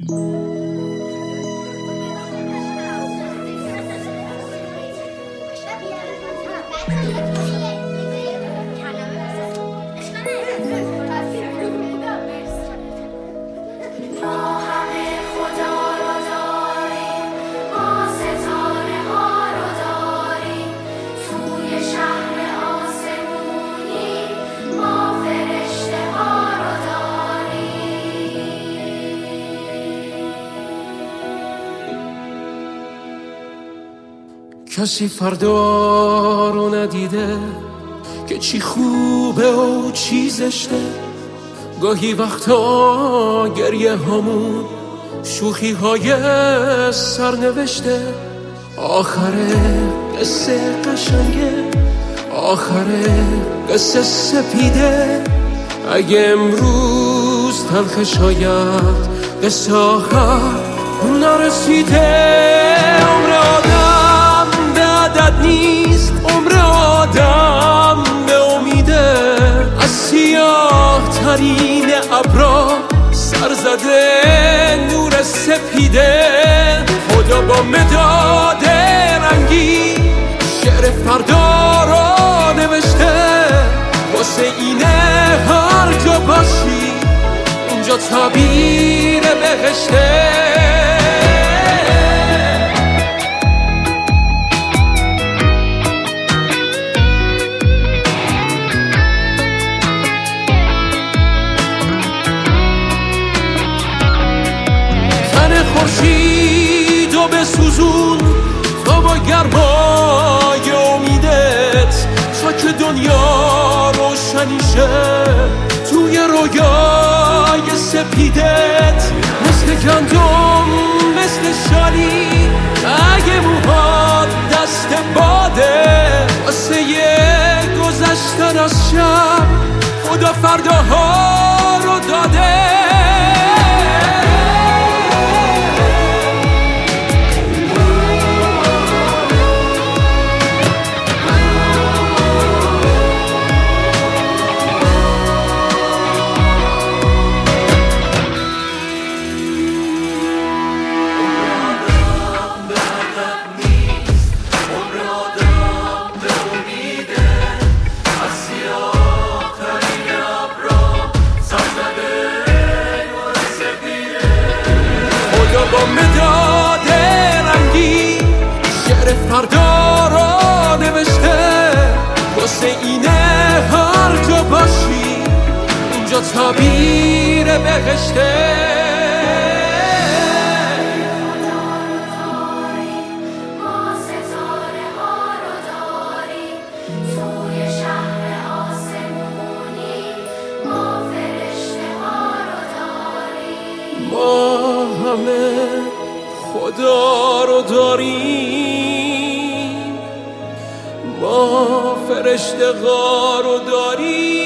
کسی فردا رو ندیده که چی خوبه و چی زشته. گاهی وقتا گریه همون شوخی های سرنوشته. آخره قصه قشنگه، آخره قصه سپیده. اگه امروز تلخ شاید قصه آخر نرسیده. عمر آدم به عدد نیست، عمر آدم به امیده. از سیاه ترین ابرا سر زده نور سپیده. خدا با مداد رنگی شعر فردا را نوشته. واسه اینه هر جا باشی اونجا تعبیر بهشته. خورشید و بسوزون تا با گرمای امیدت، تا که دنیا روشنیشه توی رویای سپیدت. مثل گندم مثل شالی اگه موهات دست باده. واسه یه گذشتن از شب خدا فرداها رو داده. با مداد رنگی شعر فردا را نوشته. واسه اینه هر جا باشی اونجا تعبیر بهشته. ما همه خدا رو داریم، ما فرشته غار رو داریم.